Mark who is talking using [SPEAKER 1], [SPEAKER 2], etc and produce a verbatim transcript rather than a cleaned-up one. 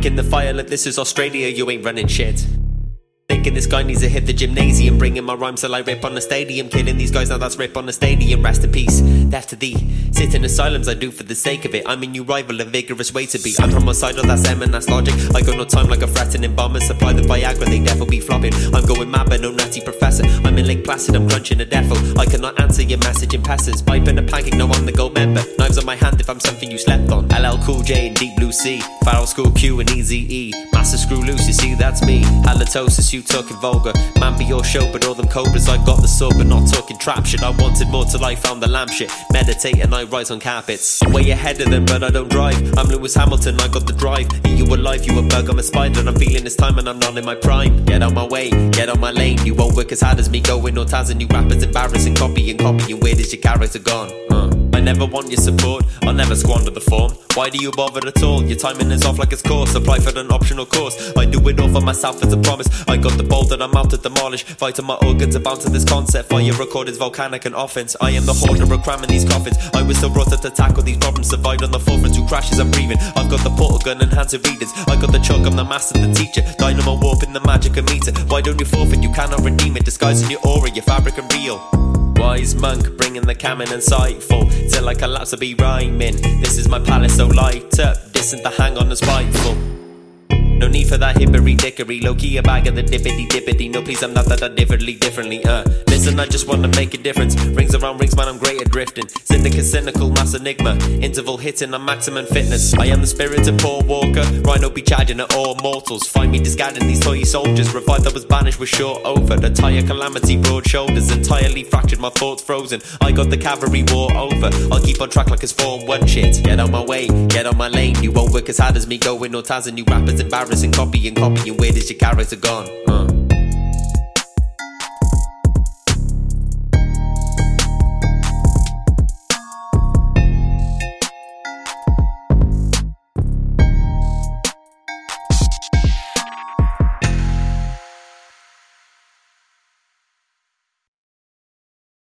[SPEAKER 1] Breaking the fire like this is Australia, you ain't running shit. Thinking this guy needs to hit the gymnasium, bringing my rhymes till I rip on the stadium. Killing these guys, now that's rip on the stadium. Rest in peace, death to thee. Sit in asylums, I do for the sake of it. I'm a new rival, a vigorous way to be. I'm from homicidal, that's M and that's logic. I got no time like a threatening bomber. Supply the Viagra, they devil be flopping. I'm going mad but no nutty professor. I'm in Lake Placid, I'm crunching a devil. I cannot answer your message in passes. Piping a pancake, no I'm the gold member. Knives on my hand if I'm something you slept on. L L Cool J and Deep Blue Sea. Farrell School Q and Easy E. Massive screw loose, you see that's me. Halitosis, you talking vulgar. Man be your show but all them cobras. I got the sword but not talking trap shit. I wanted more till I found the lamp shit. Meditate and I rise on carpets. Way ahead of them but I don't drive. I'm Lewis Hamilton, I got the drive. Are you alive, you a bug, I'm a spider. And I'm feeling this time and I'm not in my prime. Get out my way, get on my lane. You won't work as hard as me going or Taz. You rappers embarrassing, copying, copying. Where is your character gone? Uh. I never want your support, I'll never squander the form. Why do you bother at all? Your timing is off like it's course. Apply for an optional course. I do it all for myself as a promise. I got the ball that I'm out to demolish. Vital my organs are bound to this concept. Fire record is volcanic and offense. I am the hoarder of crime in these coffins. I was still brought up to tackle these problems. Survived on the forefront, two crashes I'm breathing. I've got the portal gun and hands of readers. I got the choke, I'm the master, the teacher. Dynamo warping the magic of meter. Why don't you forfeit? You cannot redeem it. Disguising your aura, your fabric and real. Wise monk, bringing the canon insightful. Till I collapse, I'll be rhyming. This is my palace, so light up. Distant the hang on the spiteful. No need for that hippery dickery. Low key a bag of the dippity dippity. No please, I'm not that I differently differently. Uh, listen, I just wanna make a difference. Rings around rings, man, I'm great at drifting. Syndicate, cynical, mass enigma. Interval hitting on maximum fitness. I am the spirit of Paul Walker. Rhino be charging at all mortals. Find me discarding these toy soldiers. Revive that was banished was short over. The tire calamity, broad shoulders. Entirely fractured, my thoughts frozen. I got the cavalry war over. I'll keep on track like it's form one shit. Get on my way, get on my lane. You won't work as hard as me going or Taz. And you rappers embarrassing, copying, copying. Where is your character gone? Uh.